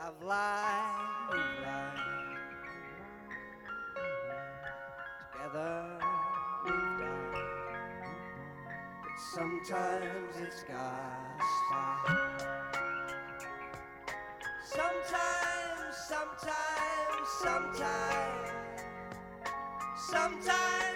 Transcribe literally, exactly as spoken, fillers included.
I've lied, we've lied. Together we've died. But sometimes it's gospel. Sometimes, sometimes, sometimes, sometimes.